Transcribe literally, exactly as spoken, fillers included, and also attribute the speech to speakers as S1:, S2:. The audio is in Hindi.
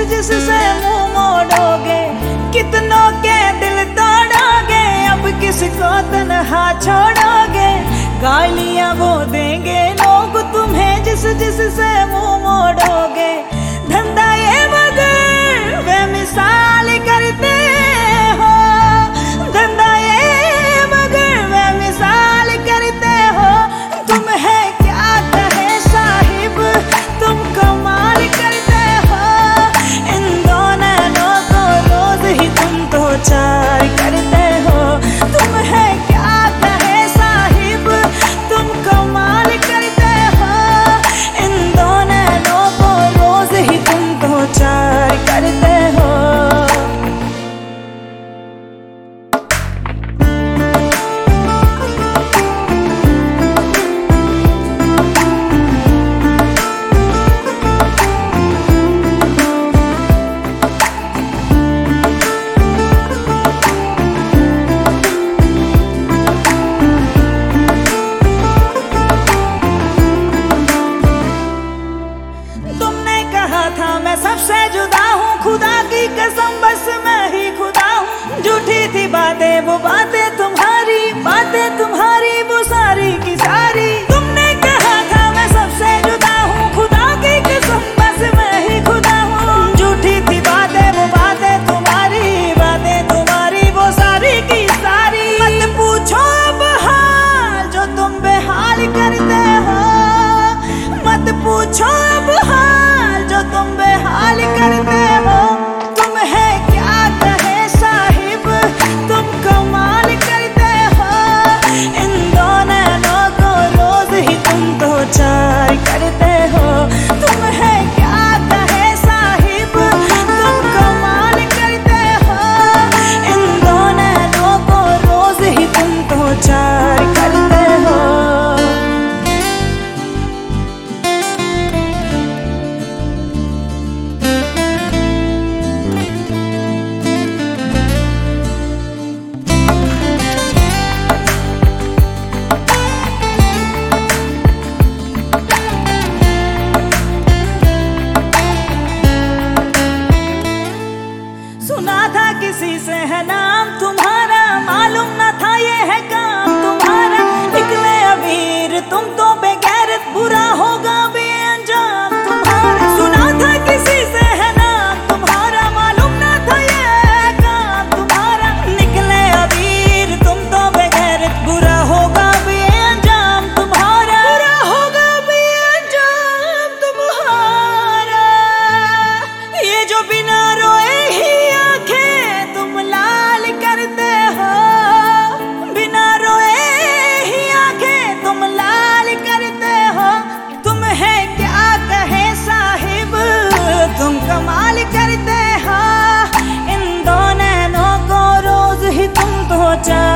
S1: जिससे मुंह मोड़ोगे, कितनों के दिल तोड़ोगे, अब किसको तन्हा छोड़ोगे। गालियां वो देंगे लोग तुम्हें जिस जिससे मुंह मोड़ोगे। धंधा ये मगर वे मिसाल करते हो, धंधा ये मगर वे मिसाल करते हो। तुम है क्या कहे साहिब, तुम कमाल करते हो। इन दोनों को रोज ही तुम तो चार करते हो। तुम है क्या कहे साहिब, तुम कमाल करते हो। इन दोनों को रोज ही तुम तो चार करते हो। मैं सबसे जुदा हूँ, खुदा की कसम बस मैं ही खुदा हूँ। झूठी थी बातें वो बातें तुम्हारी, बातें तुम्हारी वो सारी की सारी। तुमने कहा था मैं सबसे जुदा हूँ, खुदा की कसम बस मैं ही खुदा हूँ। झूठी थी बातें वो बातें तुम्हारी, बातें तुम्हारी वो सारी की सारी। मत पूछो अब हाल जो तुम बेहाल करते हो, मत पूछो अब हाल जो तुम बेहाल करते हो। तुम है क्या कहे साहिब, तुम कमाल करते हो। इन दोनों को रोज ही तुम तो चार करते हो। तुम है क्या कहे साहिब, तुम कमाल करते हो। इन दोनों को रोज ही तुम तो चार करते हो। सुना था किसी से है नाम तुम्हारा, मालूम न था ये है काम तुम्हारा। निकले अमीर तुम तो बेगैरत, बुरा होगा बेअंजाम तुम्हारा। सुना था किसी से है नाम तुम्हारा, मालूम न था ये है काम तुम्हारा। निकले अमीर तुम तो बेगैरत, बुरा होगा बेअंजाम तुम्हारा। बुरा होगा बेअंजाम तुम्हारा। ये जो बिना रोए ही तुम लाल करते हो, बिना रोए ही आंखें तुम लाल करते हो। तुम है क्या कहे साहिब, तुम कमाल करते हो। इन दोनों को रोज ही तुम तो चार